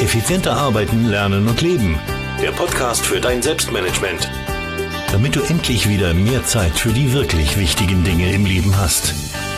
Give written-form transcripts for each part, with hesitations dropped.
Effizienter arbeiten, lernen und leben. Der Podcast für dein Selbstmanagement. Damit du endlich wieder mehr Zeit für die wirklich wichtigen Dinge im Leben hast.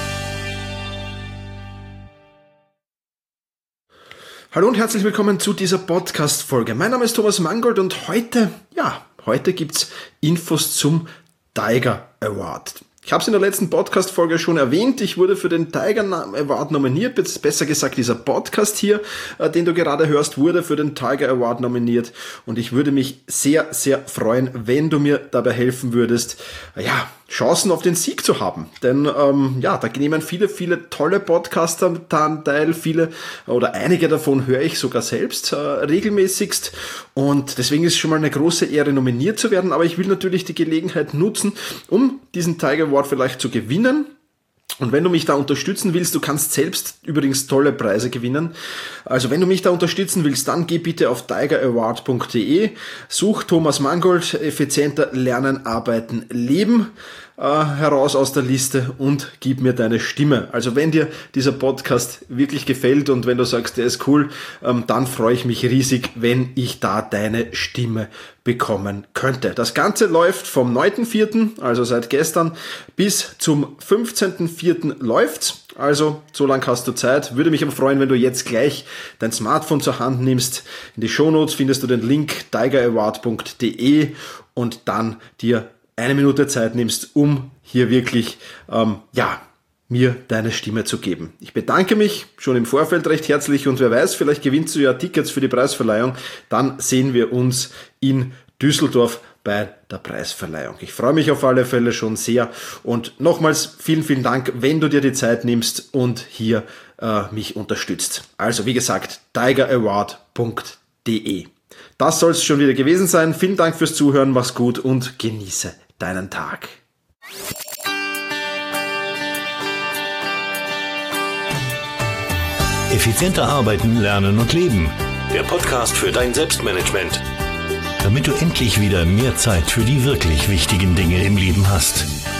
Hallo und herzlich willkommen zu dieser Podcast-Folge. Mein Name ist Thomas Mangold und heute gibt's Infos zum Tiger Award. Ich habe es in der letzten Podcast-Folge schon erwähnt. Ich wurde für den Tiger Award nominiert, besser gesagt dieser Podcast hier, den du gerade hörst, wurde für den Tiger Award nominiert. Und ich würde mich sehr, sehr freuen, wenn du mir dabei helfen würdest, Chancen auf den Sieg zu haben. Denn da nehmen viele tolle Podcaster teil, einige davon höre ich sogar selbst regelmäßigst. Und deswegen ist es schon mal eine große Ehre, nominiert zu werden. Aber ich will natürlich die Gelegenheit nutzen, um diesen Tiger Award vielleicht zu gewinnen. Und wenn du mich da unterstützen willst, du kannst selbst übrigens tolle Preise gewinnen. Also wenn du mich da unterstützen willst, dann geh bitte auf tigeraward.de, such Thomas Mangold, effizienter lernen, arbeiten, leben heraus aus der Liste und gib mir deine Stimme. Also wenn dir dieser Podcast wirklich gefällt und wenn du sagst, der ist cool, dann freue ich mich riesig, wenn ich da deine Stimme bekommen könnte. Das Ganze läuft vom 9.4., also seit gestern, bis zum 15.4. läuft's. Also, so lange hast du Zeit. Würde mich aber freuen, wenn du jetzt gleich dein Smartphone zur Hand nimmst. In die Shownotes findest du den Link tigeraward.de und dann dir 1 Minute Zeit nimmst, um hier wirklich, mir deine Stimme zu geben. Ich bedanke mich schon im Vorfeld recht herzlich und wer weiß, vielleicht gewinnst du ja Tickets für die Preisverleihung. Dann sehen wir uns in Düsseldorf bei der Preisverleihung. Ich freue mich auf alle Fälle schon sehr und nochmals vielen Dank, wenn du dir die Zeit nimmst und hier mich unterstützt. Also wie gesagt, tigeraward.de. Das soll es schon wieder gewesen sein. Vielen Dank fürs Zuhören, mach's gut und genieße deinen Tag. Effizienter arbeiten, lernen und leben. Der Podcast für dein Selbstmanagement. Damit du endlich wieder mehr Zeit für die wirklich wichtigen Dinge im Leben hast.